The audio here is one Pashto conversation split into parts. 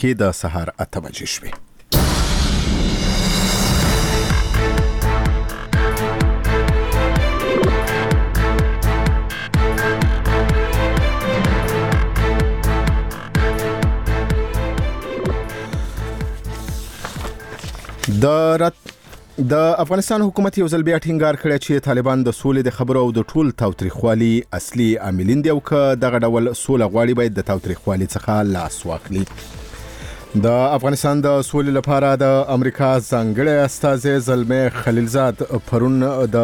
کې د سهار 8 بجې شوې. د افغانستان حکومت یو ځل بیا ټینګار کړی چې طالبان د سولې د خبرو او د ټول تاوتریخوالي اصلي عاملین دي او که دغه ډول سوله غواړي باید د تاوتریخوالي څخه لاس واخلي. د افغانستان د سولې لپاره د امریکا ځانګړی استازی زلمي خلیلزاد پرون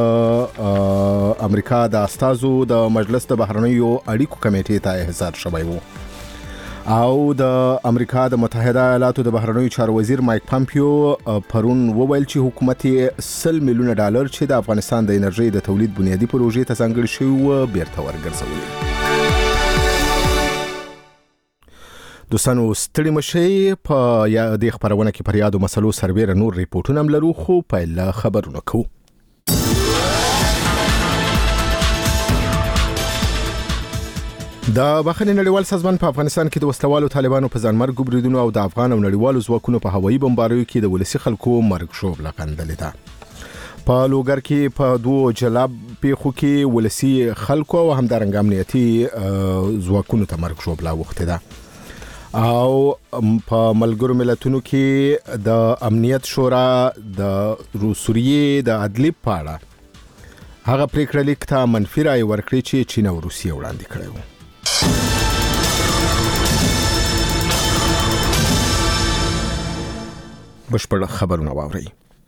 د امریکا د استازو د مجلس د بهرنیو اړیکو کمیټې ته احضار شوی وو او د امریکا د متحده ایالاتو د بهرنیو چارو وزیر مایک پامپیو پرون وویل چې حکومت $100 میلیون چې د افغانستان د انرژي د تولید بنیادی پروژې ته ځانګړي شوی و بیرته ورګرځولې. دوستانو ستړي مشي په دې خبرونه کې پر یادو مسلو سربېره نور ریپورتونه هم لرو خو پیل خبرونه کوو. د بخښنې نړیوال سازمان په افغانستان کې د وسلوالو طالبانو په ځانمرګ بریدونو او د افغان او نړیوالو ځواکونو په هوایي بمباریو کې د ولسي خلکو مرګ شوبله غندلې ده. په لوګر کې په 2 جلاب پیښو کې ولسي خلکو او همدارنګه امنیتي ځواکونو ته مرګ شوبله وخته ده او په ملګرو ملتونو کې د امنیت شورا د سوریې د عدلي پاړه هغه پریکړه لیک ته منفي رائے ورکړي چې چین او روسیه وړاندې کړی و. بشپړ خبرونه واورئ.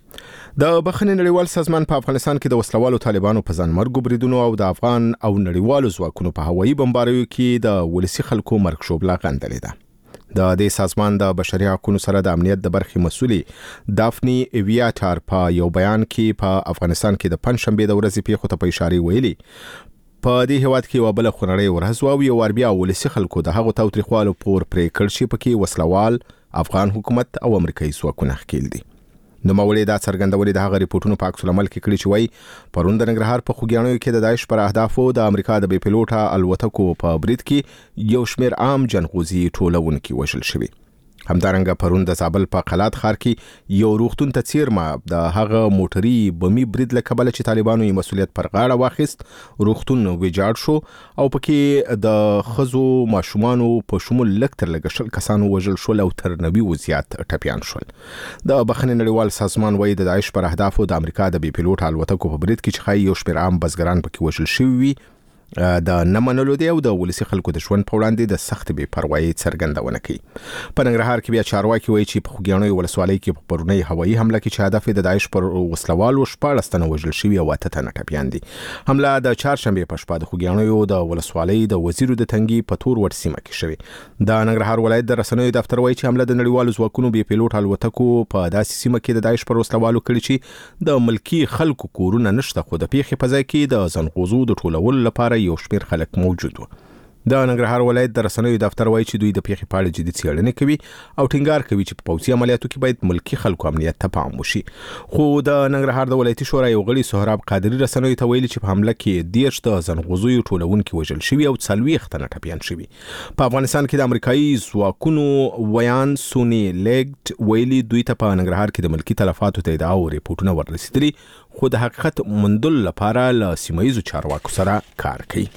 د بخښنې نړیوال سازمان په افغانستان کې د وسلوالو طالبانو په ځانمرګ بریدونو او د افغان او نړیوالو ځواکونو په هوایي بمباریو کې د ولسي خلکو مرګ شوبله غندلې ده. د دې سازمان د بشري حقوقو سره د امنیت د برخې مسؤلې دافنی ایویاتار په یو بیان کې په افغانستان کې د پنځشنبه د ورځې پیښو ته په اشاره ویلي په دې هواد کې یو بل خونړی ورځ او یو بیا ولسي خلکو د هغو تاوتریخوالو پور پرې کړ چې پکې وسلوال افغان حکومت او امریکایي ځواکونه ښکیل دي. نو مولوی دا څرګندولې د هغه ریپورتونو په عکس العمل کې کړي چې وایي پرون د ننګرهار په خوږیاڼیو کې د داعش پر اهدافو د امریکا د بې پیلوټه الوتکو په برید کې یو شمېر عام جنغوزي ټولونکي وژل شوي. همدارنګه پرون د زابل په قلات ښار کې یو روغتون ته څیرمه د هغه موټري بمي برید له کبله چې طالبانو یې مسؤلیت پر غاړه واخیست روغتون ویجاړ شو او پکې د ښځو ماشومانو په شمول لږ تر لږه 100 کسانو وژل شول او تر 90 زیات ټپیان شول. د بخښنې نړیوال سازمان وایي د داعش پر اهدافو د امریکا د بې پیلوټه الوتکو په برید کې چې ښایي یو شمېر عام بزګران پکې وژل شوي وي د نه منلو دی او د ولسي خلکو د ژوند په وړاندې د سخت بې پروایي څرګندونه کوي. په ننګرهار کې بیا چارواکي وایي چې په خوږیاڼیو ولسوالۍ کې په پرونی هوایي حمله کې چې هدف د داعش پر وسلوالو 14 تنه وژل شوي او 8 تنه ټپیان دي. حمله د چهارشنبه په شپه د خوږیاڼیو د ولسوالۍ د وزیرو د تنګي په تور ور سیمه کې شوې. د ننګرهار ولایت د رسنیو دفتر وایي چې حمله د نړیوالو ځواکونو بې پیلوټ الوتکو په داسې سیمه کې د داعش پر وسلوالو کړي چې د ملکی خلکو کورونه نشته خو د پیښې په ځای کې د زنغوزو د ټولولو لپاره یو شمېر خلک موجود و. د ننګرهار ولایت د رسنیو دفتر وایي چې دوی د پیښې په اړه جدي څېړنې کوي او ټینګار کوي چې په پوځي عملیاتو کې باید ملکی خلکو امنیت ته پام وشي. خو د ننګرهار د ولایتي شورا یو غړي سهراب قادری رسنیو ته ویلي چې په حمله کې 10 د زنغوزیو ټولونکي وژل شوي او 40 تنه ټپیان شوي. په افغانستان کې د امریکایي ځواکونو ویان سونی لیګټ ویلي دوی ته په ننګرهار کې د ملکی تلفاتو ته ادعا او ریپورتونه ورسېدلي خو د حقیقت موندلو لپاره له سیمه‌ییزو چارواکو سره کار کوي.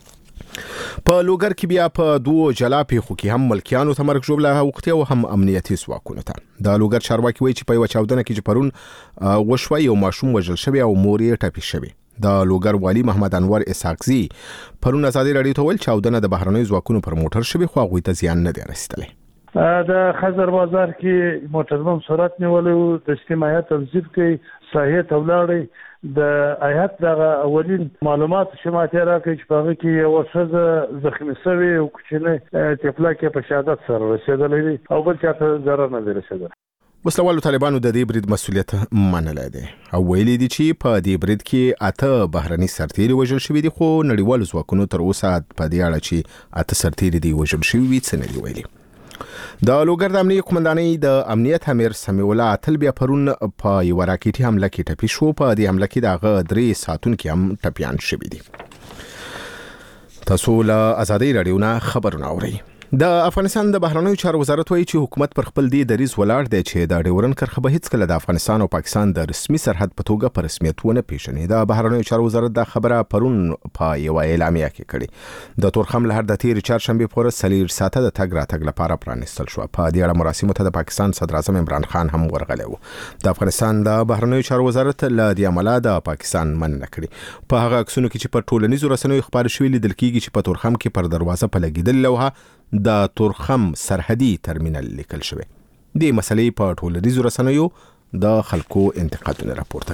په لوګر کې بیا په 2 جلا پیښو کې هم ملکیانو ته مرګ ژوبله وخته او هم امنیتي ځواکونو ته. د لوګر چارواکي وایي چې په یو چاودنه کې چې پرون وشوه یو ماشوم وژل شوی او مور یې ټپي شوی. د لوګر والی محمد انور اسحاقزي پرون ازادي راډیو ته ویل چاودنه د بهرنیو ځواکونو پر موټر شوی خو هغوی ته زیان نه دی رسیدلی. د خزر بازار کې موټر بم سرعت نیولې د اجتماعیت تنظیم کې صحیح تولاړي د آیات د اولین معلومات شماته راکې چې په هغه کې یو څه زخمی شوی او کوچنی طفله کې په شهادت سره رسیدلې او بل چاته ضرر نه رسیدل. وسلوالو طالبانو د دې برید مسؤلیت منلای دی او ویلي دي چې په دې برید کې 8 بهرني سرتیري وژل شوي دي خو نړیوالو ځواکونو تر اوسه په دې اړه چې 8 سرتیري دي وژل شوي وي څه نه دی ویلي. د لوګر د امنیتي قومندانۍ د امنیت امیر سمیع الله اتل بیا پرون په یو راکټي حمله کې ټپي شو. په دې حمله کې دغه 3 ساتونکي هم ټپیان شوي دي. تاسو له ازادي راډیو نه خبرونه اورئ. د افغانستان د بهرنیو چارو وزارت وایي چې حکومت پر خپل دې دریځ ولاړ دی چې د ډیورن کرښه به هیڅ کله د افغانستان او پاکستان د رسمي سرحد په توګه په رسمیت ونه پیژني. د بهرنیو چارو وزارت دا خبره پرون په یو اعلامیه کې کړې. د تورخم لهر د تیر چهارشنبه پورې سلیر ساته د تګ راتګ لپاره پرانیستل شو. په دې اړه مراسمو ته د پاکستان صدر اعظم عمران خان هم ورغلی و. د افغانستان د بهرنیو چارو وزارت له دې عمله د پاکستان مننه کړې. په هغه عکسونو کې چې په ټولنیزو رسنیو خبري شوې لیدل کېږي چې په تورخم کې پر دروازه په لګیدل لوحه د تورخم سرحدي ترمینل لیکل شوی. د مسلې په ټولنیزو رسنیو د خلکو انتقادونه راپورته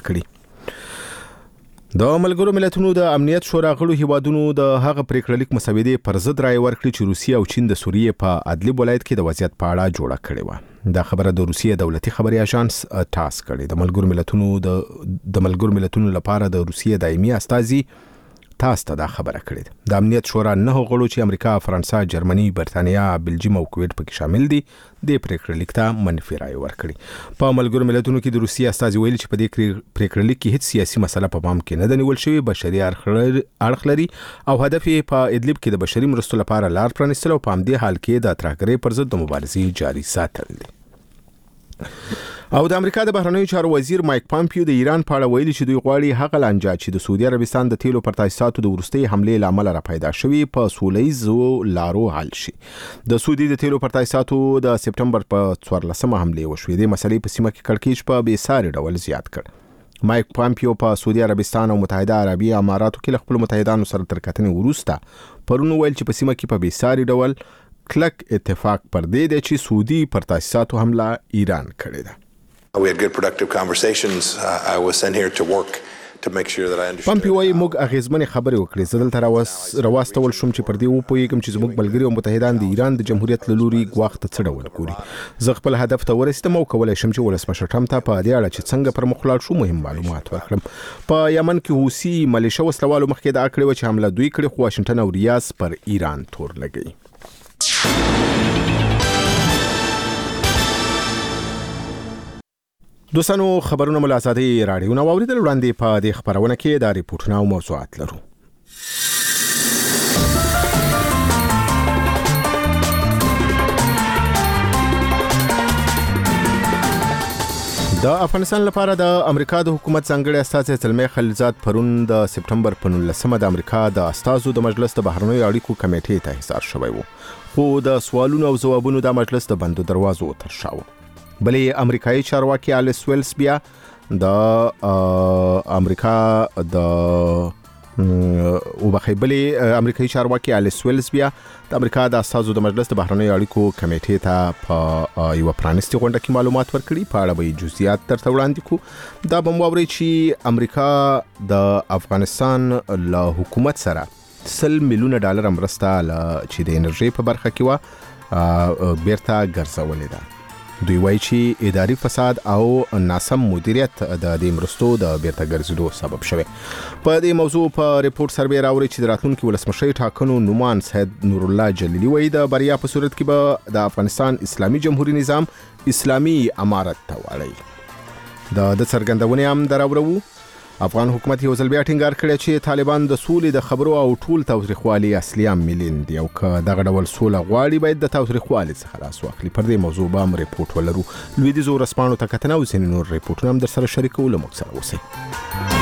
کړي. د ملګرو ملتونو د امنیت شورا غړو هیوادونو د هغه پریکړه لیک مسودې پر ضد رائے ورکړي چې روسیه او چین د سوریې په ادلب ولایت کې د وضعیت په اړه جوړه کړې و. دا خبره د روسیې دولتي خبري اژانس تاس کړي. د ملګرو ملتونو لپاره د روسیې دایمي استازي تاسو ته دا خبره کړې. د امنیت شورا 9 غړو چې امریکا، فرانسه، جرمني، برتانیا، بلجیم او کویت پکې شامل دي د پریکړه لیک ته منفي رائے ورکړي. په ملګرو ملتونو کې د روسیې استازي ویلي چې په دې پریکړه لیک کې هیڅ سیاسي مسله په پام کې نه ده نیول شوې، بشري اړخ لري او هدف یې په ادلب کې د بشري مرستو لپاره لار پرانیستل او په همدې حال کې د ترهګرۍ پر ضد د مبارزې جاري ساتل دي. او د امریکا د بهرنیو چارو وزیر مایک پامپیو د ایران په اړه ویلي چې دوی غواړي هغه لانجه چې د سعودي عربستان د تیلو پر تاسیساتو د ورستۍ حملې لامل را پیدا شوی په سولهییزو لارو حل شي. د سعودي د تیلو پر تاسیساتو د سپټمبر په 14مه حملې وشوې. د مسلې په سیمه کې کړکېچ په بېساري ډول زیات کړ. مایک پامپیو په سعودي عربستان او متحده عربي اماراتو کې له خپل متحدانو سره تر کتنې وروسته پرون ویل چې په سیمه کې په بېساري ډول کلک اتفاق پر دې دی چې سعودي پر تاسیساتو حمله ایران کړې ده. We had good productive conversations. I was sent here to work to make sure that I understood. پامپیو وايي موږ اغیزمنې خبرې وکړې. زه دلته راواستول شوم چې پر دې وپوهیږم چې زموږ ملګري او متحدان د ایران د جمهوریت له لوري ګواښ ته څه ډول ګوري. زه خپل هدف ته ورسېدم او کولی شم چې ولسمشر ټرمپ ته په دې اړه چې څنګه پر مخ لاړ شو مهم معلومات ورکړم. په یمن کې حوثي ملیشه وسلوالو مخکې دا کړې و چې حمله دوی کړې، خو واشنگټن او ریاض پر ایران تور لګوي. دوستانو خبرونه مو له آزادۍ راډیو نه واوریدل. وړاندې په دې خبرونه کې دا ریپورتونه او موضوعات لرو. د افغانستان لپاره د امریکا د حکومت ځانګړي استازي زلمي خلیلزاد پرون د سپټمبر په 19مه د امریکا د استازو د مجلس د بهرنیو اړیکو کمیټې ته حاضر شوی و، خو د سوالونو او ځوابونو د مجلس د بندو دروازو ترشاو. بلې امریکایي چارواکي الیس ویلز بیا د امریکا د امریکایي چارواکي الیس ویلز بیا د امریکا د استازو د مجلس د بهرنیو اړیکو کمیټې ته په یو پرانیستي غونډه کې معلومات ورکړي. په اړه به جزئیات درته وړاندې کوو. دا به مو واورئ چې امریکا د افغانستان له حکومت سره $100 میلیون مرسته چې د انرژي په برخه کې و بیرته ګرځولې ده. دوی وایي چې اداري فساد او ناسم مدیریت د دې مرستو د بیرته ګرځېدو سبب شوی. په دې موضوع په ریپورت سره راوړي چې د راتلونکي ولسمشر ټاکنو نومان سید نور الله جلیلی وایي د بریا په صورت کې به د افغانستان اسلامي جمهوریت نظام اسلامي امارت ته واړي. د څرګندونې هم دراوړو. افغان حکومت یو ځل بیا ټینګار کړی چې طالبان د سولې د خبرو او ټول تاوتریخوالي اصلي عاملین دي او که دغه ډول سوله غواړي باید د تاوتریخوالي څخه خلاص واخلي. پر دې موضوع به هم ریپورت ولرو. لویدیځو ورځپاڼو ته کتنه او ځینې نور ریپورټونه هم در سره شریکو. له موږ سره اوسئ.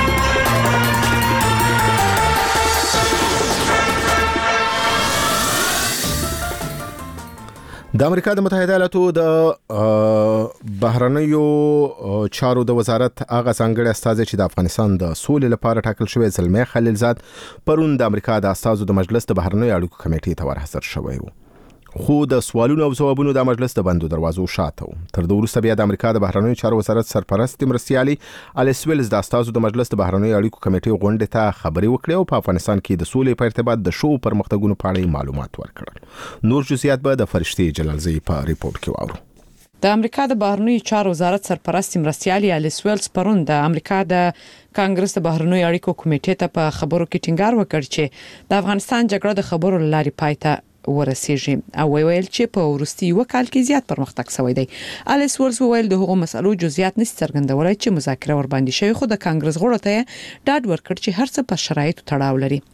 د امریکا د متحده ایالاتو د بهرنیو چارو د وزارت هغه ځانګړي استازي چې د افغانستان د سولې لپاره ټاکل شوی زلمي خلیلزاد پرون د امریکا د استازو د مجلس د بهرنیو اړیکو کمیټې ته ورحاضر شوی و، خو د سوالونو او ځوابونو د مجلس د بندو دروازو شاته و. تر دې وروسته بیا د امریکا د بهرنیو چارو وزارت سرپرست مرستیالي الیس ویلز د استازو د مجلس د بهرنیو اړیکو کمیټې غونډې ته خبري وکړې او په افغانستان کې د سولې په ارتباط د شو پرمختګونو په اړه معلومات ورکړل. نور جزئیات به د فرشتي جلالزی په ریپورت کې واورو. د امریکا د بهرنیو چارو وزارت سرپرست مرستیالي الیس ویلز پرون د امریکا د کانګرس د بهرنیو اړیکو کمیټې ته په خبرو کې ټینګار وکړ چې د افغانستان جګړه د خبرو لارې پای ته ورسیږي او ویل چې په ورستي وکال کې زیات پرمختګ شوی دی. الیس ویلز ویل د هغو مسلو جزئیات نشي څرګندولای چې مذاکره ور باندې شوی، خو د کانګرس غړو ته ډاډ ورکړ چې هر څه په شرایطو تړاو لري.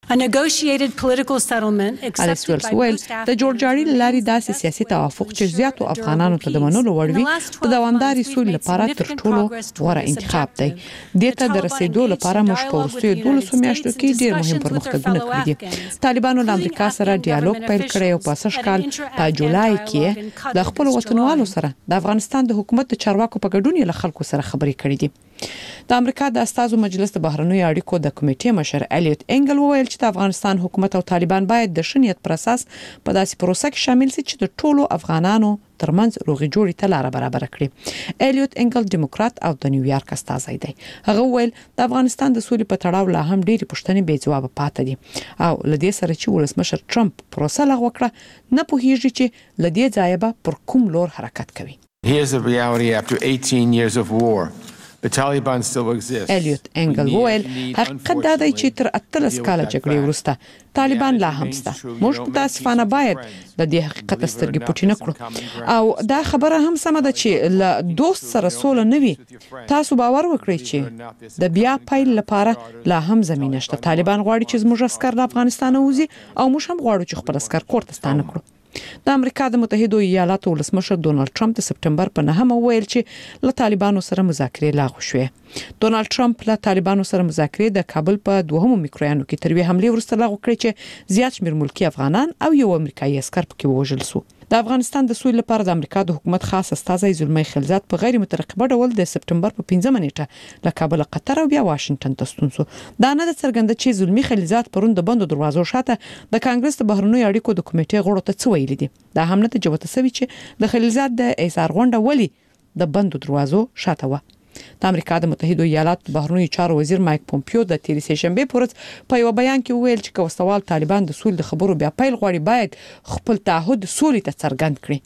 الیس ویلز ویل د جوړجاړي لاري داسې سیاسي توافق چې زیاتو افغانانو ته د منلو وړ وي د دوامداري سولې لپاره تر ټولو غوره انتخاب دی. دته د رسیدو لپاره موږ په وروستیو 12 میاشتو کې ډیر مهم پرمختګونه کړي دي. طالبانو له امریکا سره ډیالوګ پیل کړی او په سږ کال په جولای کې د خپل وطنوالو سره د افغانستان د حکومت د چارواکو په ګډون له خلکو سره خبرې کړې دي. د امریکا د استازو مجلس د بهرنیو اړیکو د کمیټې مشر الیوت انګل وویل چې د افغانستان حکومت او طالبان باید د شنیت پر اساس په داسې پروسه کې شامل شي چې د ټولو افغانانو ترمنځ روغي جوړی ته لار برابر کړي. الیوت انګل ډیموکرات او د نیویارک استازی دی. هغه وویل د افغانستان د سولې په تړاو لا هم ډېری پوښتنې بې ځواب پاتې دي او لدې سره چې ولسمشر ټرمپ پروسه لغوه کړه نه پوهیږي چې لدې ځای به پر کوم لور حرکت کوي. Here's the reality after 18 years of war. The Taliban still exists. الیوت انګل وویل حقیقت دا دی چې تر 13 کاله جګړې وروسته طالبان لا هم شته. موږ متاسفانه باید د دې حقیقت سترګې پټې نه کړو او دا خبره هم سمه ده چې له دوست سره سوله نه وي. تاسو باور وکړئ چې د بیا پیل لپاره لا هم زمينه شته. طالبان غواړي چې زموږ عسكر له افغانستان ووځي او موږ هم غواړو چې خپل عسكر کور ته ستانه کړو. د امریکا د متحده ایالاتو ولسمشر ډونالد ټرمپ د سپټمبر په 9 ویل چې له طالبانو سره مذاکرې لغوه شوې. ډونالد ټرمپ له طالبانو سره مذاکرې د کابل په 2 میکرویانو کې تر وی حمله ورسته لغوه کړې چې زیات شمیر ملکی افغانان او یو امریکایي عسكر پکې وژل شو. د افغانستان د سولې لپاره د امریکا د حکومت خاص استازی زلمی خلیلزاد په غیر مترقبه ډول د سپټمبر په 15 نیټه له کابل قطر او بیا واشنگټن ته ستون شو. دا نه د څرګنده چې زلمی خلیلزاد پرون د بندو دروازو شاته د کانګرس د بهرنیو اړیکو د کمیټې غړو ته څه ویلي دي. دا هم نه تجربه تسوي چې د خلیلزاد د ایثار غونډه ولی د بندو دروازو شاته و. د امریکا د متحده ایالاتو بهرنیو چارو وزیر مایک پومپیو د تیر سه شنبه پورز په یو بیان کې ویل چې کوستوال طالبان د سولې د خبرو بیا پیل غواړي باید خپل تعهد سولې ته څرګند کړي.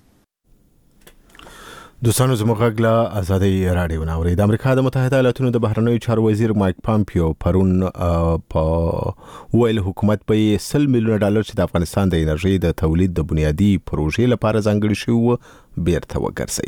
دوستانو زموږ غږ آزادۍ رادیو ناوړي. د امریکا د متحده ایالاتو د بهرنیو چارو وزیر مایک پومپیو پرون په ویل حکومت په $100 میلیون چې د افغانستان د انرژي د تولید د بنیادی پروژې لپاره ځانګړي شوی بیرته وګرځي.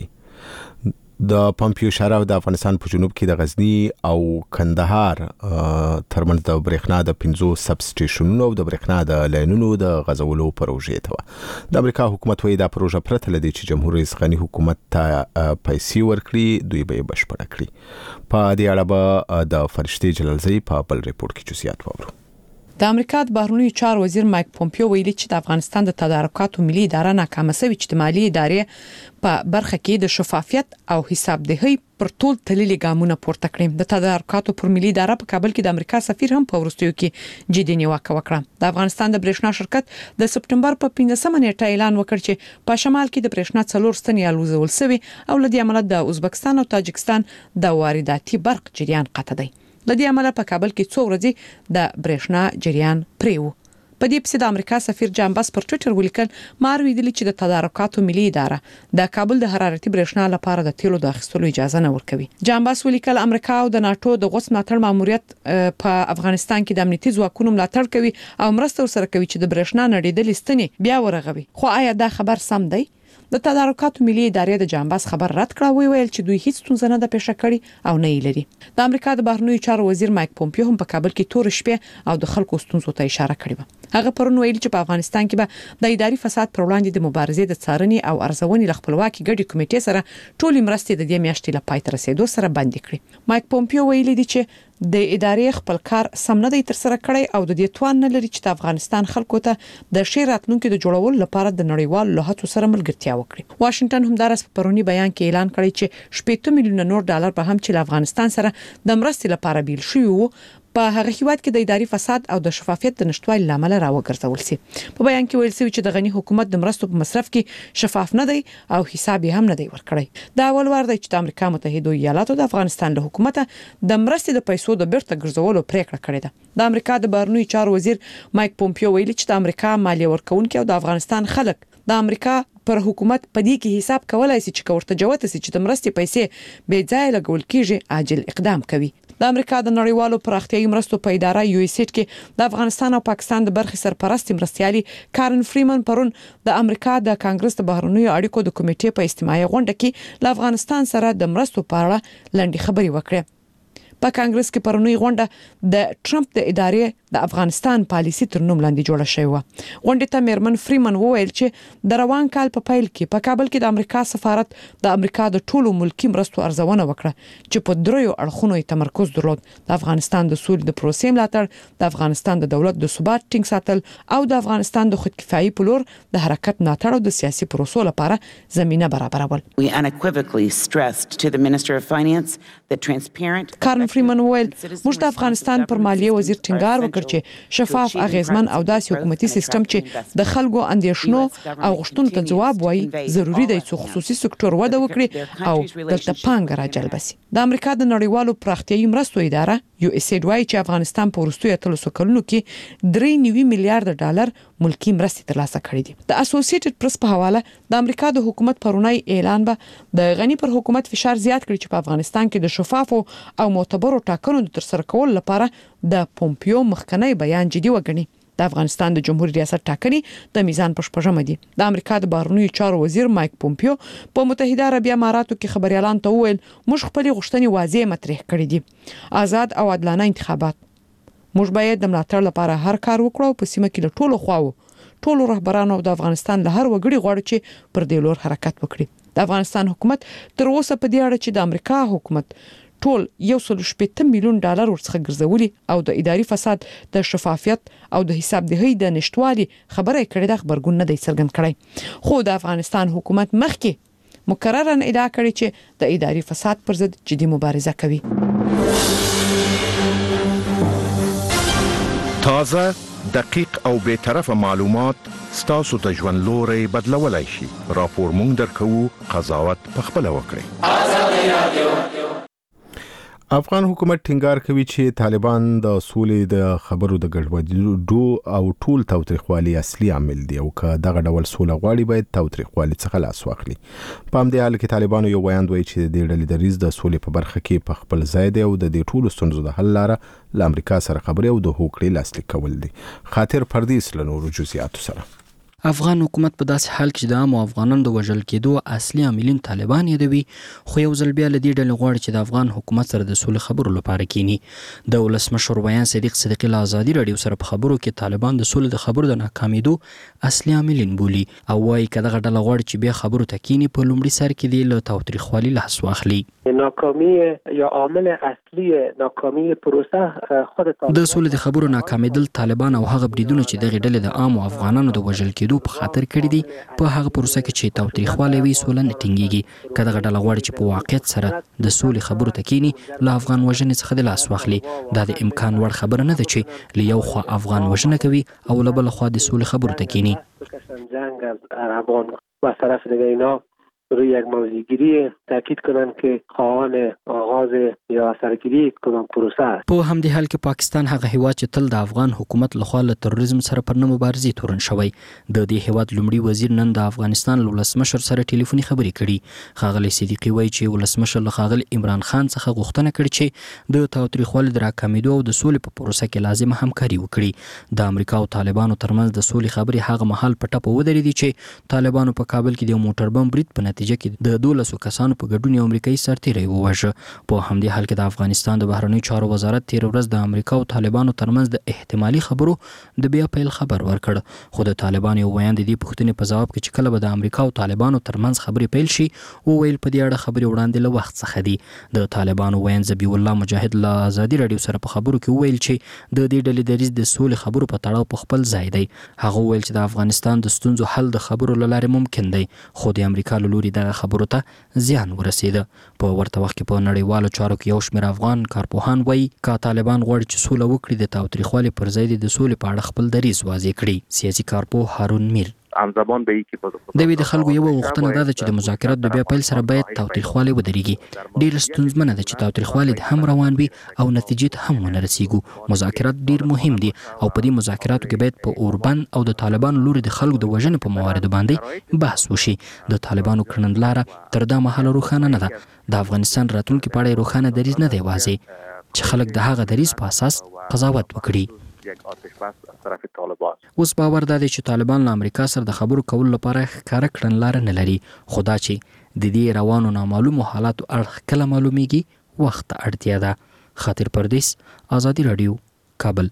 د پومپیو اشاره د افغانستان په جنوب کې د غزنی او کندهار ترمنځ د برېښنا د 15 سب سټیشنونو او د برېښنا د لاینونو د غځولو پروژې ته. د امریکا حکومت وایي دا پروژه پرته لدی چې جمهور رئیس غنی حکومت ته پیسې ورکړي دوی به بشپړه کړي. په دې اړه به د فرشتي جلالزئی په بل ریپورت کې جزئیات وورو. د امریکا د بهرنیو چارو وزیر مایک پومپیو ویلي چې د افغانستان د تدارکاتو ملي اداره ناکامه شوې چې د مالی ادارې په برخه کې د شفافیت او حسابدهي پر ټول تللي ګامونه پورته کړي. د تدارکاتو پر ملي اداره په کابل کې د امریکا سفیر هم په ورستیو کې جدي نیوکه وکړه. د افغانستان د برېښنا شرکت د سپټمبر په 15 نیټه اعلان وکړ چې په شمال کې د برېښنا 4 ستنې الوزول شوی او لدې عمله د ازبکستان او تاجکستان د وارداتي برق جریان قطع دی. لدې عمله په کابل کې 2 ورځې د برېښنا جریان پریو. په دې پسې د امریکا سفیر جامباس پر ټوئیټر ولیکل مار ویلي چې د تدارکاتو ملي اداره د کابل د حرارتي برېښنا لپاره د تیلو د اخیستلو اجازه نه ورکوي. جامباس ولیکل امریکا او د ناتو د غوڅ ملاتړ ماموریت په افغانستان کې د امنیتي ځواکونو ملاتړ کوي او مرسته ورسره کوي چې د برېښنا نړیدلې ستنې بیا ورغوي. خو آیا دا خبر سم دی؟ د تدارکاتو ملي ادارې د جامباس خبر رد کړ او ویل چې دوی هیڅ ستونزه نه ده پیښه کړې او نه یې لري. د امریکا د بهرنیو چارو وزیر مایک پومپیو هم په کابل کې تور شپه او د خلکو ستونزو ته اشاره کړې و. هغه پرون ویل چې په افغانستان کې به د اداري فساد پر وړاندې د مبارزې د څارنې او ارزونې خپلواکي ګډي کمیټې سره ټولې مرستې د دې میاشتې لپاره پای ته رسیدو سره بندي کړې. مایک پومپیو ویلي دی چې د ادارې خپل کار سم نه دی تر سره کړی او د دې توان نه لري چې د افغانستان خلکو ته د شی راتلونکو د جوړولو لپاره د نړیوال لوحاتو سره ملګرتیا وکړي. واشنگټن هم دارس په پرونی بیان کې اعلان کړی چې $70 میلیون ډالر به هم چې افغانستان سره د مرستې لپاره بیل شوی وو په هغه هیواد کې د اداري فساد او د شفافیت د نشټوالي لامل راوګرځول شي. په بیان کې ویل شوی چې د غنی حکومت د مرستو په مصرف کې شفاف نه دی او حساب هم نه دی ورکړی. دا اول وار دی چې د امریکا متحده ایالاتو د افغانستان له حکومت د مرستې د پیسو د بیرته ګرځولو پریکړه کړې ده. د امریکا د بهرنیو چارو وزیر مایک پومپیو ویلي چې د امریکا مالیه ورکونکو او د افغانستان خلک د امریکا پر حکومت پدې کې حساب کولای شي چې ورته جوته شي چې د مرستې پیسې بې ځای لګول کیږي عاجل اقدام کوي. د امریکا د نړیوالو پراختیایي مرستو په اداره USAID کې د افغانستان او پاکستان د برخې سرپرست مرستيالي کارن فریمن پرون د امریکا د کانګرس د بهرنیو اړیکو د کمیټې په اجتماعي غونډه کې له افغانستان سره د مرستو په اړه لنډي خبري وکړه. په کانګرس کې پرونی غونډه د ټرمپ د ادارې د افغانستان پالیسي تر نوم لاندې جوړه شوې و. غونډه ته میرمن فریمن وویل چې د روان کال په پیل کې په کابل کې د امریکا سفارت د امریکا د ټولو ملکی مرستو ارزونه وکړه چې په دریو اړخونو تمرکز درلود: د افغانستان د سولې د پروسې ملاتړ، د افغانستان د دولت د ثبات ټینګ ساتل او د افغانستان د خودکفایي په لور د حرکت ملاتړ او د سیاسي پروسو لپاره زمينه برابرول. We unequivocally stressed to the Minister of Finance that transparent کارن فریمن وویل موږ د افغانستان پر مالیه وزیر ټینګار وکړ چې شفاف، اغیزمن او داسې حکومتي سیستم چې د خلکو اندیشنو او غوښتنو ته ځواب وایي ضروری دی چې خصوصي سکتور وده وکړي او دلته پانګه راجلب شي. د امریکا د نړیوالو پراختیایي مرستو اداره USAID وايي چې افغانستان په وروستیو 3 کلونو کې 3.9 میلیارډ ډالر ملکی مرستې ترلاسه کړې دي. د اسوسییټډ پریس په حواله د امریکا د حکومت پرونی اعلان به د غنی پر حکومت فشار زیات کړي چې په افغانستان کې د شفافو او معتبرو ټاکنو د ترسره کولو لپاره د پومپیو مخکنی بیان جدي وګڼي. د افغانستان د جمهوریت ریاست ټاکنې د میزان په شپږمه دي. د امریکا د بهرنیو چارو وزیر مایک پومپیو په متحده عربی اماراتو کې خبريالان ته وویل موږ خپل غوښتنې واضح مطرح کړې دي: آزاد او عادلانه انتخابات. موږ باید د ملاتړ لپاره هر کار وکړو په سیمه کې له ټولو خواو ټولو رهبرانو د افغانستان له هر وګړي غواړي چې پر دې لور حرکت وکړي. د افغانستان حکومت تر اوسه په دې اړه چې د امریکا حکومت ټول 1.8 میلیون ډالر ورڅخه ګرځولي او د اداري فساد، د شفافیت او د حسابدهۍ د نشټوالي خبره کړې د خبرګون نه دی څرګند کړی. خو د افغانستان حکومت مخکې مکررن ادعا کړې چې د اداري فساد پر ضد جدي مبارزه کوي. تازه، دقیق او بے طرفه معلومات ستاسو د ژوند لوري بدلولای شي. راپور مونږ درکو، قضاوت پخپله وکړئ. افغان حکومت ټینګار کوي چې طالبان د سولې د خبرو د ګډوډۍ او ټول تاوتریخوالي اصلي عامل دي او که دغه ډول سوله غواړي باید تاوتریخوالي څخه لاس واخلي. په همدې حال کې طالبانو یو بیان وایي چې د ډلې دریځ د سولې په برخه کې په خپل ځای دی او د دې ټولو ستونزو د حل لاره له امریکا سره خبرې او د هوکړې لاسلیک کول دي. خاطر پردیس له نورو جزئیاتو سره. افغان حکومت په داسې حال کې چې د عامو افغانانو د وژل کېدو اصلي عاملین طالبان یادوي، خو یو ځل بیا له دې ډلې غواړي چې د افغان حکومت سره د سولې خبرو لپاره کینی. د ولسمشر بیان صدیق صدیقی له ازادي رادیو سره په خبرو کې طالبان د سولې د خبرو د ناکامیدو اصلي عاملین بولي او وايي چې دغه ډله غواړي چې بیا خبرو ته کینی په لومړي سر کې دی له تاوتریخوالي لاس واخلي. ناکامی یا عامل اصلي ناکامی پروسه خود د سولې د خبرو ناکامیدل طالبان او هغه بریدونه چې دغه ډلې د عامو افغانانو د وژل کېدو په خاطر کړي دي په هغه پروسه کې چې تاوتریخوالی وي سوله نه ټینګیږي. که دغه ډله غواړي چې په واقعیت سره د سولې خبرو ته کینی له افغان وژنې څخه د لاس واخلي. دا د امکان وړ خبره نه ده چې له یو خوا افغان وژنه کوي او له بل خوا د سولې خبرو ته کینی. جنگ از عربان و طرف دیگه اینا روی یک موضوعگیری تاکید کنند که خواهان آغاز یا اثرگیری کدام پروسه است. په همدې حال کې پاکستان هغه هیواد چې تل د افغان حکومت لخوا له تروریزم سره پر نه مبارزې تورن شوی. د دې هیواد لومړي وزیر نن د افغانستان له ولسمشر سره ټلیفوني خبرې کړي. ښاغلی صدیقي وایي چې ولسمشر له ښاغلي عمران خان څخه غوښتنه کړې چې د تاوتریخوالي د راکمېدو او د سولې په پروسه کې لازمه همکاري وکړي. د امریکا او طالبانو ترمنځ د سولې خبرې هغه مهال په ټپه ودرېدې چې طالبانو په کابل کې د موټر بم برید په نتیجه کې د 12 کسانو په ګډون امریکایي سرتیری ووژه. په همدې حال کې د افغانستان د بهرنیو چارو وزارت تیر ورځ د امریکا او طالبانو ترمنځ د احتمالي خبرو د بیا پیل خبر ورکړ. خو د طالبانو یو بیان د دې پوښتنې په جواب کې چې کله به د امریکا او طالبانو ترمنځ خبرې پیل شي او ویل په دې اړه خبرې وړاندې له وخت څخه دي. د طالبانو ویان ذبیح الله مجاهد له ازادي رادیو سره په خبرو کې ویل چې د دې ډلې دریځ د سولې خبرو په تړاو په خپل ځای دی. هغه ویل چې د افغانستان د ستونزو حل د خبرو له لارې ممکن دی، خو د امریکا له لوري دغه خبرو زیان ورسیده. په ورته وخت کې په نړیوالو چارو کې یو شمېر افغان کارپوهان وایي که طالبان غواړي چې سوله وکړي د تاوتریخوالي پر ځای د سولې په اړه خپل دریځ واضح کړي. سیاسي کارپوه هارون میر همزمان به ای که د خلکو یو غوښتنه ده چې د مذاکرات د بیا پیل سره باید تاوتریخوالی ودرېږي. ډېر ستونزمنه ده چې تاوتریخوالی هم روان وي او نتیجې ته هم ونه رسیږو. مذاکرات ډېر مهم دي او په دې مذاکراتو کې باید په اوربند او د طالبانو لوري د خلکو د وژنې په مواردو باندې بحث وشي. د طالبانو کړنلاره تر دا مهاله روښانه نه ده. د افغانستان راتلونکي په اړه روښانه دریځ نه دی واضح چې خلک د هغه دریځ په اساس قضاوت وکړي. اوس باور دا دی چې طالبان له امریکا سره د خبرو کولو لپاره ښکاره کړنلاره نه لري، خو دا چې د دې روانو نامعلومو حالاتو اړخ کله معلومیږي وخت ته اړتیا ده. خاطر پردیس، آزادی رادیو، کابل.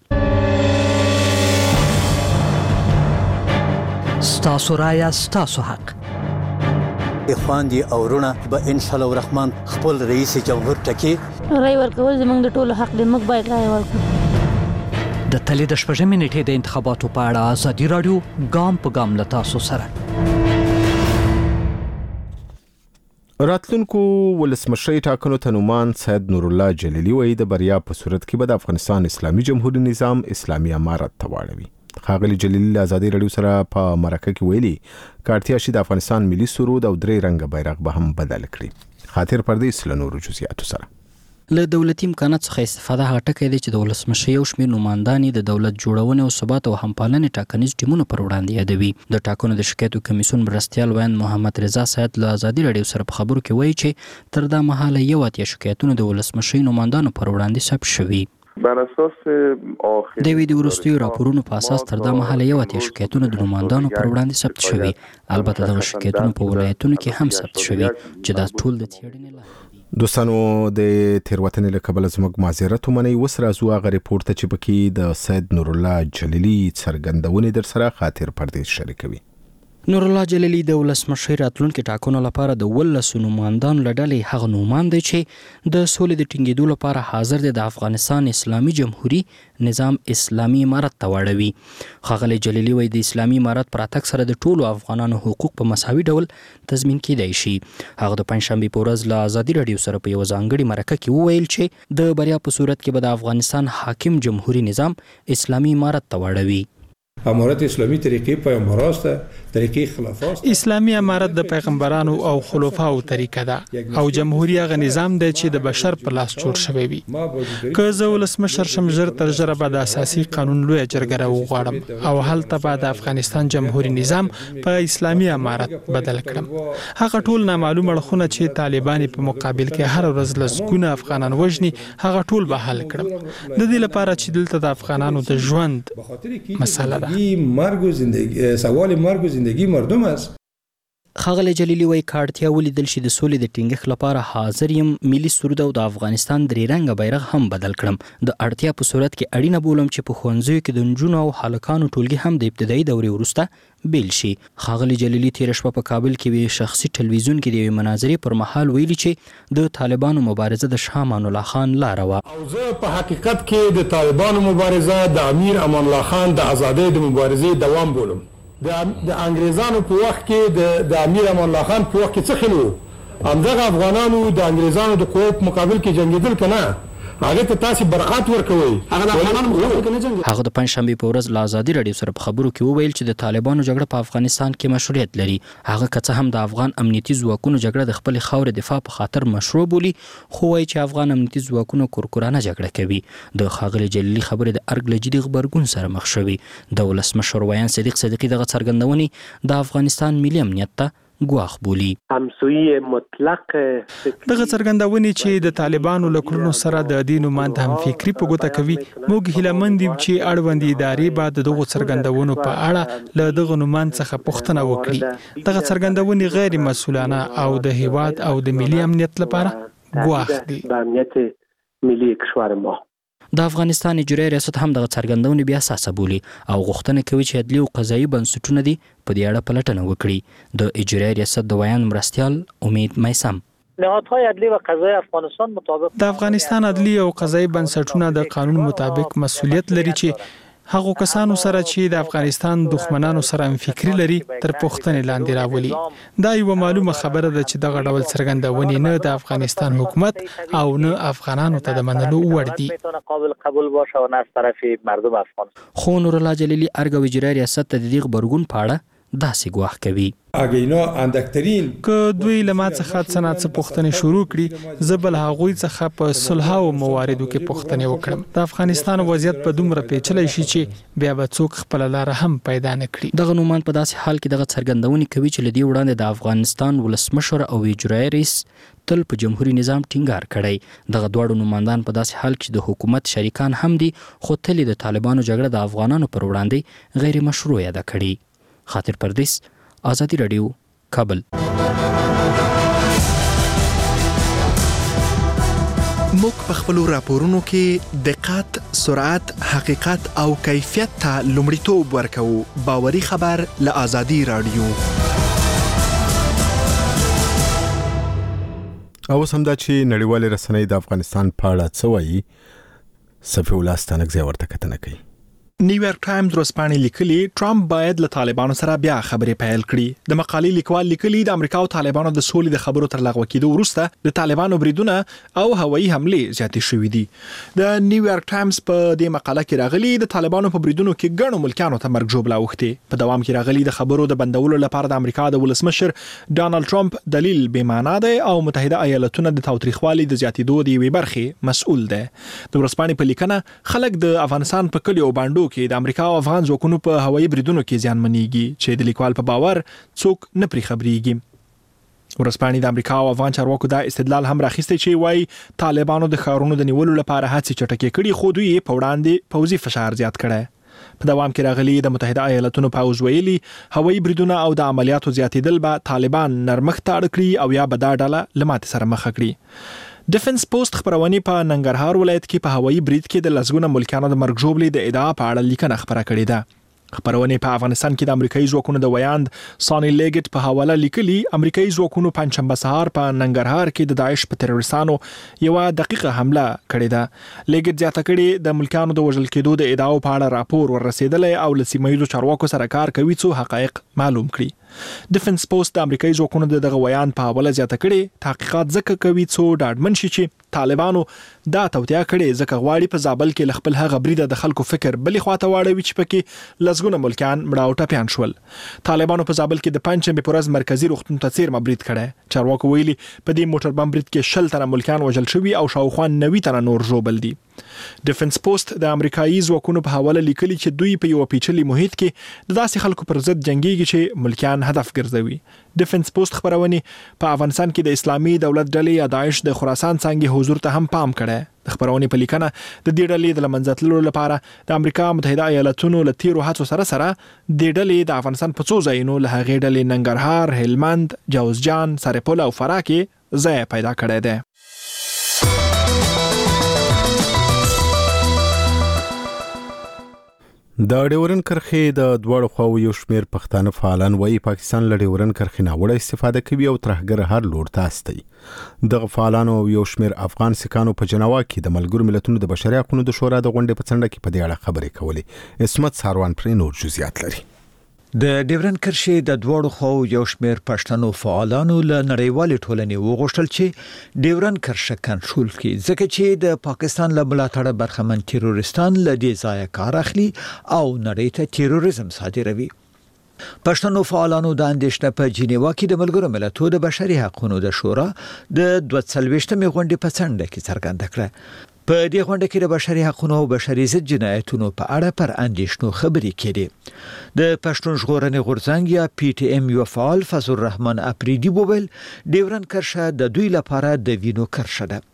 ستاسو رایه ستاسو حق. اخوان او ورونه به ان شاء الله الرحمن خپل رئیس جمهور ټکی رای ورکول زموږ د ټولو حق دی، موږ باید رای ورکړو. د تلې د شپږمې نیټې د انتخاباتو په اړه آزادي رادیو ګام په ګام له تاسو سره. راتلونکو ولسمشر ټاکنو ته نومان سید نور الله جلیلی وایي د بریا په صورت کې به د افغانستان اسلامي جمهوریت نظام اسلامي امارت ته واړوي. ښاغلي جلیلی له آزادي رادیو سره په مرکه کې ویلي کارتیا شي د افغانستان ملي سرود او درې رنګ بیرغ به هم بدل کړي. خاطر پردیس له نورو جزئیاتو سره. له دولتي امکانات څخه استفاده هغه ټکی دی چې د ولسمشر یو شمېر نمایندان د دولت جوړونې او ثبات او همپالنې ټاکنیز ټیمونو پر وړاندې یادوي. د ټاکنو د شکایتو کمیسیون مرستیال ویاند محمد رضا سید له آزادي رادیو سره په خبرو کې وایي چې تر دا مهاله یو اتیا شکایتونه د ولسمشر نمایندانو پر وړاندې ثبت شوي. بر اساس د ویډیو وروستیو راپورونو په اساس تر دا مهاله یو اتیا شکایتونه د نمایندانو پر وړاندې ثبت شوي. البته دغه شکایتونه په ولایتونو کې هم ثبت شوي چې دا ټول د څېړنې لاندې. دوستانو د تیروتنې له کبله زموږ معذرت ومنئ. اوس راځو هغه ریپورټ ته چې پکې د سید نور الله جلیلی څرګندونې در سره خاطر پردیس شریکوي. نور الله جلیلی د ولسمشر راتلونکو ټاکنو لپاره د 12 نمایندانو له ډلې هغه نومان دی چې د سولې د ټینګېدو لپاره حاضر دی د افغانستان اسلامي جمهوریت نظام اسلامي امارت ته واړوي. ښاغلی جلیلی وایي د اسلامي امارت پر راتګ سره د ټولو افغانانو حقوق په مساوي ډول تضمین کیدای شي. هغه د پنځشنبې په ورځ له آزادي رادیو سره په یوه ځانګړې مرکه کې وویل چې د بریا په صورت کې به د افغانستان حاکم جمهوریت نظام اسلامي امارت ته واړوي. امارت اسلامی طریقې پیغمبرانو ته طریقې خلافات اسلامی امارت د پیغمبرانو او خلفاو طریقه ده او جمهوریت غ نظام دی چې د بشر په لاس جوړ شوی وي. که زه ولسمشر شم ژر تر ژره به د اساسي قانون لوی جرګه راوغواړم او هلته به د افغانستان جمهوریت نظام په اسلامی امارت بدل کړم. هغه ټول نامعلوم اړخونه چې طالبان په مقابل کې هر ورځ لسګونه افغانان وژني هغه ټول به حل کړم. د دې لپاره چې دلته د افغانانو د ژوند مسله ده. مرګ او زندگی سوال مرګ او زندگی مردم است. ښاغلی جلیلی وایي که اړتیا ولیدل شي د سولې د ټینګښت لپاره حاضر یم ملي سرود او د افغانستان درې رنګه بیرغ هم بدل کړم. د اړتیا په صورت کې اړینه بولم چې په ښوونځیو کې د نجونو او هلکانو ټولګي هم د ابتدایي دورې وروسته بیل شي. ښاغلی جلیلی تېره شپه په کابل کې یوې شخصي ټلویزیون کې د یوې مناظرې پر مهال ویلي چې د طالبانو مبارزه د شاه امان الله خان لاره وه. او زه په حقیقت کې د طالبانو مبارزه د امیر امان الله خان د ازادۍ د مبارزې دوام بولم. د انګریزانو په وخت کې د امیر امان الله خان په وخت کې څه خلو همدغه افغانانو د انګریزانو د قوت مقابل کې جنگیدل کنه هغه ته تاسو برخات ورکوي. هغه د افغانانو مقابل کې نه جنگي. هغه د پنځشنبې په ورځ له آزادي رادیو سره په خبرو کې وویل چې د طالبانو جګړه په افغانستان کې مشروعیت لري. هغه که څه هم د افغان امنیتي ځواکونو جګړه د خپل خاورې دفاع په خاطر مشروع بولي خو وایي چې افغان امنیتي ځواکونو کورکورانه جګړه کوي. د ښاغلي جلیلی خبرې د ارګ له جدي غبرګون سره مخ شوي. د ولسمشر ویاند صدیق صدیقي دغه څرګندونې د افغانستان ملي امنیت ته ګواښ بولي. همسویی مطلق دغه څرګندونې چې د طالبانو له کړنو سره د دې نوماند هم فکری په ګوته کوي. موږ هیلهمند یو چې اړوند ادارې به دغه څرګندونو په اړه له دغه نوماند څخه پوښتنه وکړي. دغه څرګندونې غیر مسؤلانه او د هیواد او د ملي امنیت لپاره ګواښ دي. د امنیت ملي کشور ما د افغانستان اجرایي ریاست هم دغه څرګندونې بیا اساسه بولي او غوښتنه کوي چې عدلي او قضایي بنسټونه دي په دې اړه پلټنه وکړي. د اجرایي ریاست د ویاند مرستیال امید میسم نهادهای عدلی و قضایی افغانستان مطابق د افغانستان عدلي او قضایي بنسټونه د قانون مطابق مسؤلیت لري چې هغه کسانو سره چې د افغانستان دښمنانو سره هم فکری لري تر پوښتنې لاندې راولي. دا یو معلومه خبره ده چې دغه ډول څرګندونې نه د افغانستان حکومت او نه افغانانو ته د منلو وړ دي. قابل قبول باشه او نه از طرف مردم افغان. خو نور الله جلیلی ارګ او اجرایي ریاست ته د دې غبرګون په اړه داسې ګواښ کوي. اګینا اندکترین که دوی لما څخه څه پوښتنې شروع کړي زه بل هغوی څخه په صلح او مواردو کې پوښتنې وکړم. د افغانستان وضعیت په دومره پیچلی شي چې بیا به څوک خپل لار هم پیدا نه کړي. دغه نومان په داسې حال کې دغه څرګندونې کوي چې لدی وړاندې د افغانستان ولسمشر او اجرایي رئیس تل په جمهوریت نظام ټینګار کړی. دغه دواړو نوماندان په داسې حال کې د حکومت شریکان هم دي خو تل د طالبانو جګړه د افغانانو پر وړاندې غیر مشروع یاده کړي. خاطر پردیس آزادی رادیو کابل. موږ په خپل راپورونو کې دقت، سرعت، حقیقت او کیفیت ته لومړیتوب ورکوو. باوري خبر له آزادي رادیو. او سمدا چې نړیوال رسنۍ د افغانستان په اړه څه وایي، صفي الله ستانکزی ورته کتنه کوي. نیویارک ټایمز ورځپاڼې لیکلي ټرمپ باید له طالبانو سره بیا خبرې پیل کړي. د مقالې لیکوال لیکلي د امریکا او طالبانو د سولې د خبرو تر لغوه کېدو وروسته د طالبانو بریدونه او هوایي حملې زیاتې شوې دي. د نیویارک ټایمز په دې مقاله کې راغلي د طالبانو په بریدونو کې ګڼو ملکانو ته مرګ ژوبله اوښتې. په دوام کې راغلي د خبرو د بندولو لپاره د امریکا د ولسمشر ډانلډ ټرمپ دلیل بې معنا دی او متحده ایالاتونه د تاوتریخوالي د زیاتېدو د یوې برخې مسؤل دی. د ورځپاڼې په لیکنه خلک د افغانستان په کلیو باندې کې د امریکا او افغان ځواکونو په هوایي بریدونو کې زیانمنېږي چې د لیکوال په باور څوک نه پرې خبرېږي. ورځپاڼې د امریکا او افغان چارواکو دا استدلال هم راخیستی چې وایي طالبانو د ښارونو د نیولو لپاره هڅې چټکې کړي خو دوی په وړاندې پوځي فشار زیات کړی. په دوام کې راغلي د متحده ایالاتونو پوځ ویلي هوایي بریدونه او د عملیاتو زیاتېدل به طالبان نرمښت ته اړ کړي او یا به دا ډله له ماتې سره مخ کړي. ډیفنس پوسټ خبرونه په ننګرهار ولایت کې په هوایي برید کې د لسګونه ملکانو د مرګ ژوبلې د ادعا په اړه لیکنه خبره کړې ده. خبرونه په افغانستان کې د امریکایي ځواکونو د ویاند سانی لیګټ په حواله لیکلي امریکایي ځواکونو پنځشنبه سهار په ننګرهار کې د داعش په تروریستانو یو دقیقه حمله کړې ده. لیګټ زیاته کړې د ملکانو د وژل کېدو د ادعاو په اړه راپور ورسېدلی او له سیمه‌ییزو چارواکو سره کار کوي څو حقایق معلوم کړي. ډیفنس پوسټ د امریکایي ځواکونو دغه ویان په حواله زیاته کړې تحقیقات ځکه کوي څو ډاډمن شي چې طالبانو دا توطئه کړې ځکه غواړي په زابل کې ل خپل هغه بریده د خلکو فکر بلې خواته واړوي چې پکې لسګونه ملکان مړه او ټپیان شول. طالبانو په زابل کې د پنځشنبه پر ورځ مرکزی روغتون ته څیرمه برید کړی. چارواکو ویلي په دې موټر بم برید کې 60 تنه ملکان وژل شوي او شاوخوا 90 تنه نور ژوبل دي. ډیفنس پوسټ د امریکایي ځواکونو په حواله لیکلي چې دوی په یو پیچلي محیط کې د داسې خلکو پر ضد جنگيږي چې ملکان هدف ګرځوي. ډیفنس پوسټ خبرونه په افغانستان کې د اسلامي دولت ډلې یا داعش د خراسان څنګه حضور ته هم پام کړي. د خبرونه په لیکنه د دې ډلې د لمنځتلو لپاره د امریکا متحده ایالاتونو له تیرو هڅو سره د ډلې د افغانستان په څو ځایونو له هغې ډلې ننګرهار، هلمند، جوزجان، سرپل او فراه کې ځای پیدا کړی دی. د ډیورن کرښې د دوړو خواو یو شمیر پښتانه فعالان وایي پاکستان له ډیورن کرښې ناوړه استفاده کوي او ترهګر هر لور ته استي. دغه فعالانو یو شمیر افغان سکانو په جنوا کې د ملګرو ملتونو د بشري حقوقو د شورا د غونډې په څنډه کې په دې اړه خبرې کولې. اسمت ساروان پر نور جزئیات لري. د ډیورن کرښې د دوړو خو یو شمیر پښتنو فعالانو له نړیوالې ټولنې وغوښتل چې ډیورن کرښه کنټرول کړي ځکه چې د پاکستان له ملاتړه برخمن تروریستان له دې ځایه کار اخلي او نړۍ ته تروریزم صادروي. پښتنو فعالانو د اندېښنه په جنیوا کې د ملګرو ملتونو د بشري حقوقو د شورا د 42مې غونډې په څنډه کې څرګنده کړه. په دې غونډه کې د بشري حقوقو او بشري ضد جنایتونو په اړه پر اندېښنو خبرې کړې. د پښتون ژغورنې غورځنګ یا پی ټی ایم یو فعال فضل الرحمن اپریدي وویل ډیورن کرښه د دوی لپاره د وینو کرښه ده.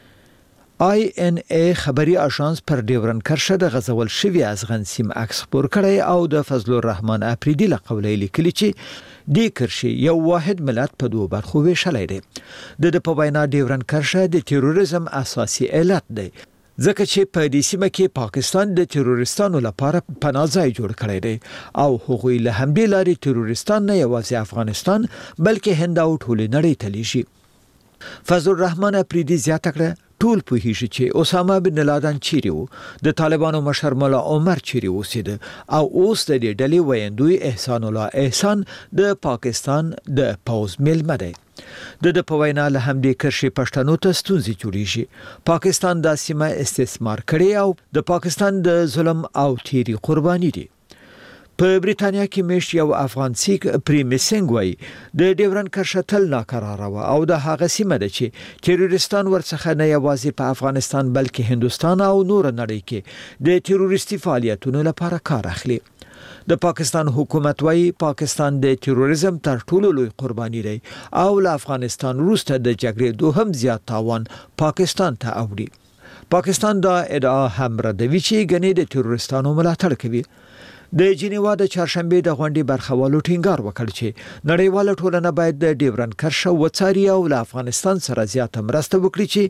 آی ان ای خبري اژانس پر ډیورن کرښه د غزول شوی افغان سیم عکس خبر کړی او د فضل الرحمن اپریدي له قوله لیکلي چې د کرښې یو واحد ملت په دوه برخو ویشلای دی. د په وینا ډیورن کرښه د تروریزم اساسي علت دی ځکه چې په دې سیمه کې پاکستان د تروریستانو لپاره پناه ځای جوړ کړی دی او هغوی له همدې لارې تروریستان نه یوازې افغانستان بلکې هند او ټول نړۍ ته لیږي. فضل الرحمن اپریدي زیاته کړه ټول پوهیږي چې اسامه بن لادن چیرې وو، د طالبانو مشر مولا عمر چیرې اوسېده او اوس د دې ډلې ویندوی احسان الله احسان د پاکستان د پوز میلمه دی. د په وینا له همدې کرښې پښتنو ته ستونزې جوړیږي. پاکستان د سیمه استثمار کړي او د پاکستان د ظلم او تیری قرباني دي. په بریتانیا کې مش یو افغان سیک پریمیسنګ وای د ډیورن کرښه تل ناکراره و او د هغه سیمه ده چې تروریستان ورڅخه نه یوازې په افغانستان بلکې هندستان او نور نړۍ کې د تروریستي فعالیتونو لپاره کار اخلي. د پاکستان حکومت وای پاکستان د تروریزم تر ټولو لوی قرباني دی او له افغانستان وروسته د جګړې دوهم زیات تاوان پاکستان ته اوړي. پاکستان دا ادعا هم ردوي چې ګنې د تروریستانو ملاتړ کوي. د جنیوا د چهارشنبه د غونډې برخوالو ټینګار وکړ چې نړیواله ټولنه باید د ډیورن کرښه وڅاري او له افغانستان سره زیاته مرسته وکړي چې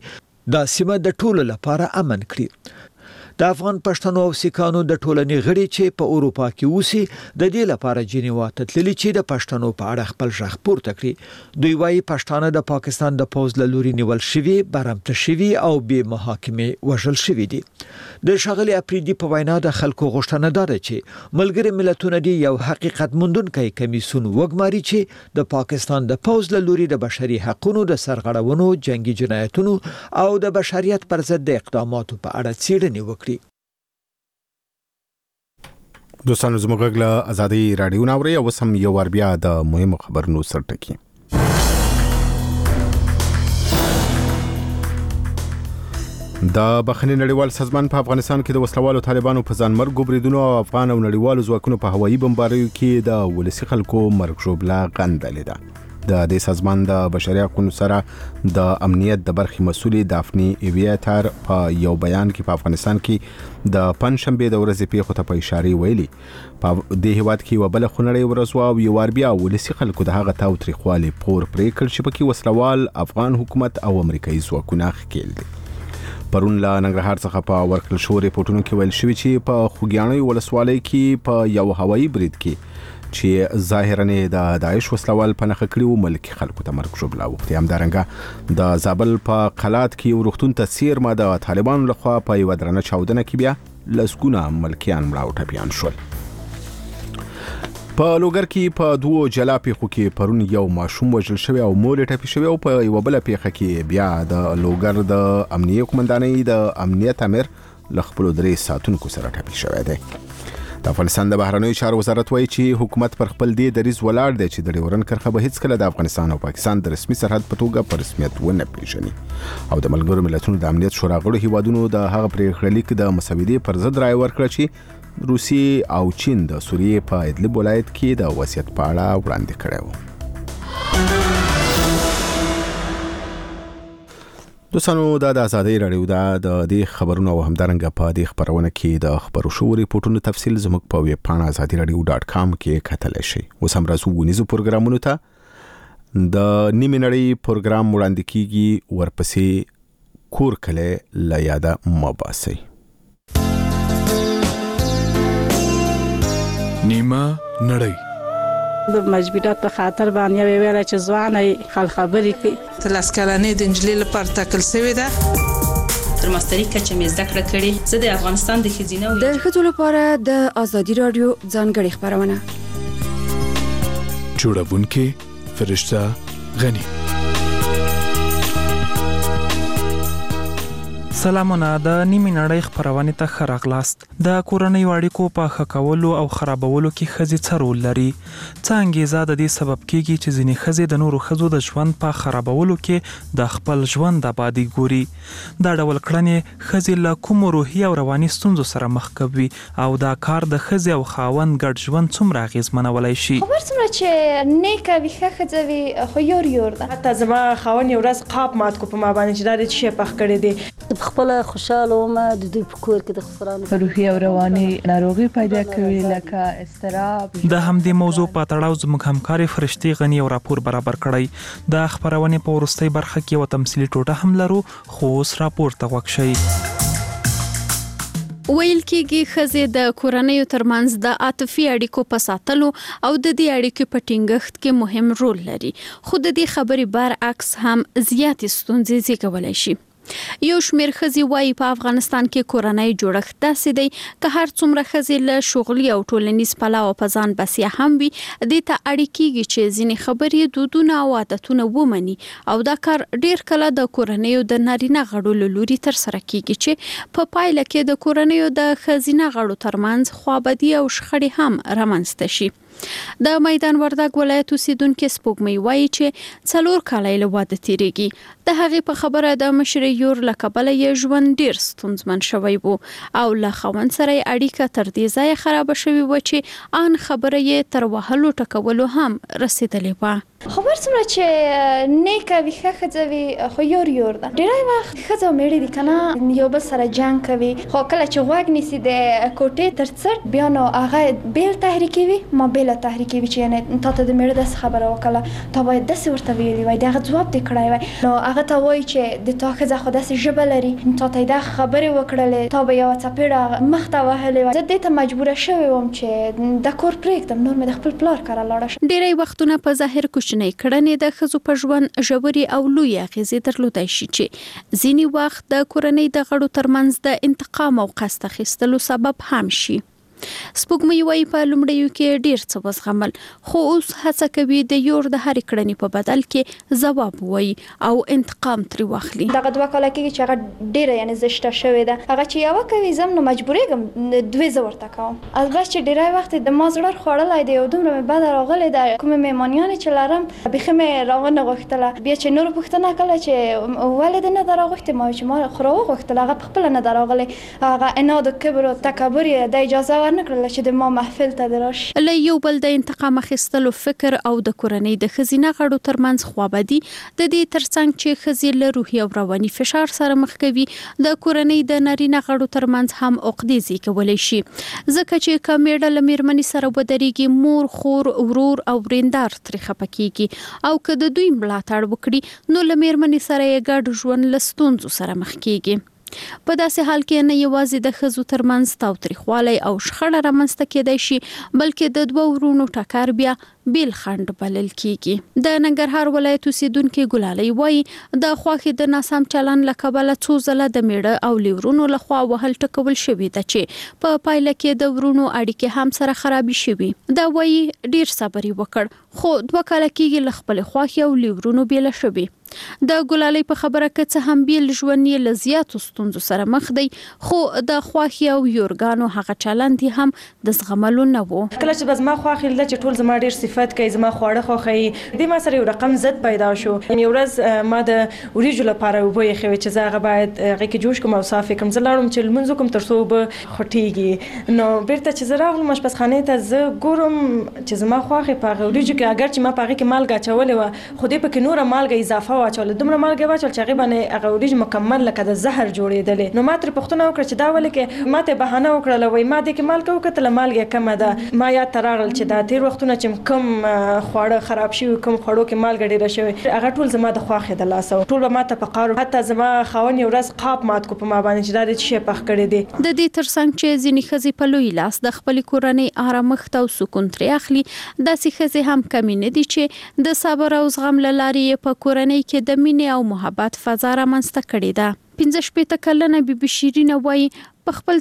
دا سیمه د ټولو لپاره امن کړي. د افغان پښتنو او سیکانو د ټولنې غړي چې په اروپا کې اوسي د دې لپاره جنیوا ته تللي چې د پښتنو په اړه خپل غږ پورته کړي. دوی وايي پښتانه د پاکستان د پوز له لوري نیول شوي، برمته شوي او بې محاکمې وژل شوي دي. د ښاغلي اپریدي په وینا د خلکو غوښتنه ده چې ملګري ملتونه دي یو حقیقت موندونکی کمیسیون وګماري چې د پاکستان د پوز له لوري د بشري حقوقو د سرغړونو، جنگي جنایتونو او د بشریت پر ضد د اقداماتو په اړه څېړنې وکړي. دوستانو زموږ له ازادي رادیو ناوړي او سم یو ور بیا د مهمو خبرونو سرټکی. د بخښنې نړیوال سازمان په افغانستان کې د وسلوالو طالبانو په ځان مرګ بریدونو او افغان او نړیوالو ځواکونو په هوایي بمباریو کې د ولسی خلکو مرګ ژوبله غندلې ده. د دې سازمان د بشري حقوقو سره د امنیت د برخې مسؤل دافنی ایویاتر په یو بیان کې په افغانستان کې د پنځشنبه د ورځې پیښو ته په اشاره ویلي په دې هیواد کې وبله خنړې ورځ او یو ور بیا ولسی خلکو د هغه تاوتریخوالي پور پرې کړ چې پکې وسلوال افغان حکومت او امریکایي ځواکونه ښکېل دي. پرون له ننګرهار څخه په ورکړل شو ریپورتونو کې ویل شوی چې په خوګیاڼي ولسوالۍ کې په یو هوایي برید کې چې ظاهرا د داعش وسلوال په نخښه کړیو ملکی خلکو ته مرګ ژوبله وکړي. همدارنګه د زابل په قلات کې ورختون ته څیرمه د طالبانو لخوا په یو درنه چاودنه کې بیا لسګونه ملکیان مړه او ټپیان شول. په لوګر کې په دوو جلا پیښو کې پرون یو ماشوم وژل شوی او مور یې ټپي شوی او په یو بل پیښه کې بیا د لوګر د امنیه قومندانۍ د امنیت امیر له خپل 3 ساتونکو سره ټپي شوی دی. د افغانستان د بهرنیو چارو وزارت وایي چې حکومت پر خپل دې دریځ ولاړ دی چې د ډیورن کرښه به هیڅ کله د افغانستان او پاکستان د رسمي سرحد په توګه په رسمیت ونه پیژني او د ملګرو ملتونو د امنیت شورا غړو هیوادونو د هغه پرېکړه لیک د مسودې پر ضد رائے ورکړه چې روسیې او چین د سوریې په ادلب ولایت کې د وضعیت په اړه وړاندې کړی و. دوستانو د ازادي رادیو د دې خبرونو او همدارنګه په دې خبرونه کې د خبرو شو ریپورتونو تفصیل زموږ په ویب پاڼه azadiradio.com کې کتلی شئ. اوس هم راځو ونیزو پروګرامونو ته. د نیمې نړۍ پروګرام وړاندې کیږي، ورپسې کور کلی له یاده مه باسئ. نیمه نړۍ د مجبورات په خاطر باندې ویل چې ځواني خل خبرې کوي. تلاسکلانې د انجلۍ لپاره ټاکل شوې ده. تر ماستري کچه مې زده کړه کړې. زه د افغانستان د ښځینه د ښځو لپاره د ازادي رادیو ځانګړې خبرونه جوړونکې فرشته غنی. سلامونه. د نیمې نړۍ خبرونه ته ښه راغلاست. د کورنۍ اړیکو په ښه کولو او خرابولو کې ښځې څه رول لري؟ څه انګیزه د دې سبب کیږي چې ځینې ښځې د نورو ښځو د ژوند په خرابولو کې د خپل ژوند آبادي ګوري؟ دا ډول کړنې ښځې له کومو روحي او رواني ستونزو سره مخ کوي او دا کار د ښځې او خاوند ګډ ژوند څومره اغیزمنولی شي؟ خبر څومره چې نیکه وي ښه ښځه وي خو یور ده. حتی زما خاوند یو ورځ قاب مات کو په ما باندې چې دا د څه پخ کړی دی. خپل خوشاله ومه د دوی په کور کې د خسرانو روحي او رواني ناروغي پیدا کوي لکه اضطراب. د همدې موضوع په تړاو زموږ همکاري فرشتي غنی او راپور برابر کړی. د خبرونه په وروستۍ برخه کې یو تمثيلي ټوټه هم لرو، خو اوس راپور ته غوږ شئ. ویل کېږي ښځې د کورنیو ترمنځ د عاطفي اړیکو په ساتلو او د دې اړیکو په ټینګښت کې مهم رول لري، خو د دې خبرې برعکس هم زیاتې ستونزې زیږولی شي. یو شمېر ښځې وایي په افغانستان کې کورنۍ جوړښت داسې دی که هر څومره ښځې له شغلي او ټولنیز پلوه په ځان بسیا هم وي، دې ته اړ کېږي چې ځینې خبرې، دودونه او عادتونه ومني او دا کار ډېر کله د کورنیو د نارینه غړو له لوري ترسره کېږي چې په پایله کې د کورنیو د ښځینه غړو ترمنځ خوابدي او شخړې هم رامنځته شي. د میدان وردګ ولایت اوسیدونکې سپوږمۍ وایي چې 4 کاله له واده تیریږي. د هغې په خبره د مشرې یور له کبله یې ژوند ډیر ستونزمن شوی وو او له خاوند سره یې اړیکه تر دې ځایه خرابه شوې وه چې ان خبره یې تر وهلو ټکولو هم رسېدلې وه. خبر څومره چې نیکه وي ښه ښځه وي خو یور ده. ډېری وخت ښځه او میړه دي که نه یو بل سره جنګ کوي، خو کله چې غوږ نیسي د کوټې تر څټ بیا نو هغه بیل تحریکوي ما بیل له تحریک وی چې نه تا ته د میړه د خبره وکړه تا باید د ورته ویلی وای دغه جواب دې کړای وای نو هغه ته وای چې د تا خزه خو داسې ژبه لري تا ته د خبره وکړلې تا به یو چپېړه مخ ته وهلې وای زه دې ته مجبوره شوې وم چې د کور پرېږدم نور مې د خپل پلار کره لاړه شم. ډېری وختونه په ظاهر کوچنۍ کړنې د ښځو په ژوند ژورې او لویې اغېزې درلودای شي چې ځینې وخت د کورنۍ د غړو ترمنځ د انتقام او قصد اخیستلو سبب هم شي. سپوږمۍ وایي په لومړیو کې ډېر څه وزغمل خو اوس هڅه کوي د یور د هرې کړنې په بدل کې ځواب وایي او انتقام ترې واخلي. دغه 2 کاله کېږي چې هغه ډېره یعنې زشته شوې ده هغه چې یوه کوي زه نو مجبورېږم دوی زه ورته کوم البته چې ډېری وخت د ما زړه خوړلی دی او دومره مې بده راغلې ده کومې مېمانیانې چې لرم بیخي مې راونه غوښتله بیا چې نورو پوښتنه کړله چې ولې دې نه ده راغوښتې ما چې ما خو راوغوښتله هغه پخپله نه ده راغلې هغه عناد و کبر و تکبر یې د اجازه ورنکړله چې د ما محفل ته دراشي. له یو بل د انتقام اخیستلو فکر او د کورنۍ د ښځینه غړو ترمنځ خوابدي د دې ترڅنګ چې ښځې له روحي او رواني فشار سره مخ کوي د کورنۍ د نارینه غړو ترمنځ هم عقدې زیږولی شي ځکه چې که میړه له میرمنې سره ودرېږي مور خور ورور او وریندار ترې خفه کیږي او که د دوی ملاتړ وکړي نو له میرمنې سره یې ګډ ژوند له ستونزو سره مخ کیږي. په داسې حال کې نه یوازې د ښځو ترمنځ تاوتریخوالی او شخړه رامنځته کېدای شي بلکې د 2 ورونو ټکر بیا بیل خند بلل کیږي. د ننګرهار ولایت اوسیدونکو ګلالۍ وایي د خواخې د ناسم چلن له کبله څو ځله د میړه او لیورونو لخوا وهل ټکول شوي ده چې په پایله کې د ورونو اړیکې هم سره خرابې شوي. دا وایي ډیر صبر یې وکړ خو 2 کاله کېږي له خپل خواخې او لیورونو بیل شوي. د ګلالۍ په خبره کې څه هم بیل ژوند یې له زیاتو ستونزو سره مخ دی خو د خواخې او یورګانو هغه چلند هم د زغملو نه و. کله چې بس ما خواخې لیدل چې ټول زما ډیر صفات کوي زما خواړه خوښوي د ما سره یو رقم زد پیدا شو. یو ورځ ما د وریجو لپاره اوبه یخوي چې زه هغه باید هغه کې جوش کوم او صافې کوم زه لاړم چې لمونځ کوم تر څو اوبه خټېږي نو بیرته چې زه راغلم اشپزخانې ته زه ګورم چې زما خواخې په هغه وریجو کې اگر چې ما په هغه کې مالګه اچولې وه خو دې پکې نوره مالګه اضافه واچوله دومره مالګه واچول چې هغې باندې هغه وریجې مکمل لکه د زهر جوړېدلې. نو ما ترې پوښتنه وکړه چې دا ولې کې ما ته بهانه وکړله وایي ما دې کې مالګه وکتله مالګه کمه ده. ما یاد ته راغلل چې دا تېر وختونه چې کوم خواړه خراب شوي کوم خوړو کې مالګه ډېره شوې هغه ټول زما د خواښې د لاسه و ټول به ما ته په قار حتی زما خاوند یو ورځ قاب مات کو په ما باندې چې دا دې څه شی پخ کړی دی. د دې ترڅنګ چې ځینې ښځې په لوی لاس د خپلې کورنۍ آرامښت او سکون ترې اخلي داسې ښځې هم کمې نه دي چې د صبر او زغم له لارې په کورنۍ کې د مینې او محبت فضا رامنځته کړې ده. 15 کلنه بیبي شیرینه وایي په خپل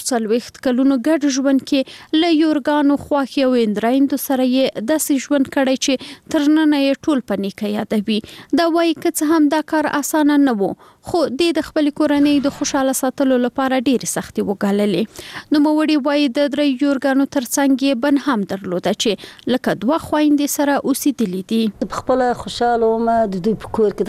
44 کلونو ګډ ژوند کې له یورګانو خواخې او اندرایندو سره یې داسې ژوند کړی چې تر ننه یې ټول په نیکه یادوي. دا وایي که څه هم دا کار اسانه نه و خو د خپل کورنۍ د خوشاله ساتلو لپاره ډېرې سختۍ وګاللې. نوموړې وایي د 3 یورګانو ترڅنګ یې بن هم درلوده چې لکه 2 خویندې سره اوسېدلې دي. خپل خوشاله وم د دوی په کور کې